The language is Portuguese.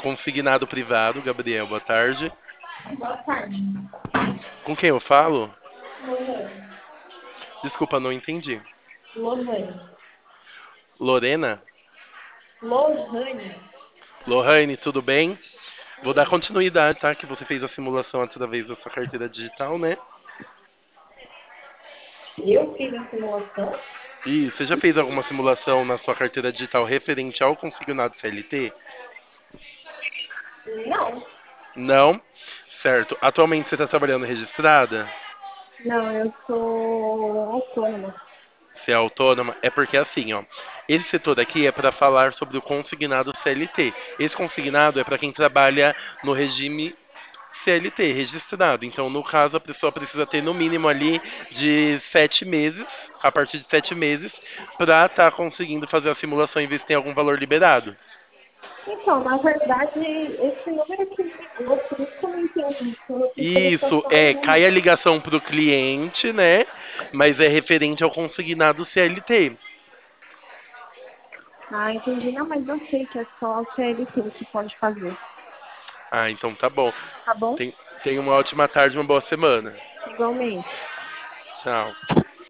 Consignado privado, Gabriel, boa tarde. Boa tarde. Com quem eu falo? Lohane. Desculpa, não entendi. Lohane. Lorena? Lohane. Lohane, tudo bem? Vou dar Sim. continuidade, tá? Que você fez a simulação através da sua carteira digital, né? Eu fiz a simulação? E você já fez alguma simulação na sua carteira digital referente ao consignado CLT? Não. Não? Certo. Atualmente você está trabalhando registrada? Não, eu sou autônoma. Você é autônoma? É porque assim, ó. Esse setor aqui é para falar sobre o consignado CLT. Esse consignado é para quem trabalha no regime CLT, registrado. Então, no caso, a pessoa precisa ter no mínimo ali de 7 meses, a partir de 7 meses, para estar conseguindo fazer a simulação e ver se tem algum valor liberado. Então, na verdade, esse número que ligou, por isso que eu não entendi. Pela Isso, prestação do cai a número. ligação para o cliente, né? Mas é referente ao consignado CLT. Ah, entendi. Não, mas eu sei que é só o CLT que pode fazer. Ah, então tá bom. Tá bom? Tem, Tenha uma ótima tarde, uma boa semana. Igualmente. Tchau.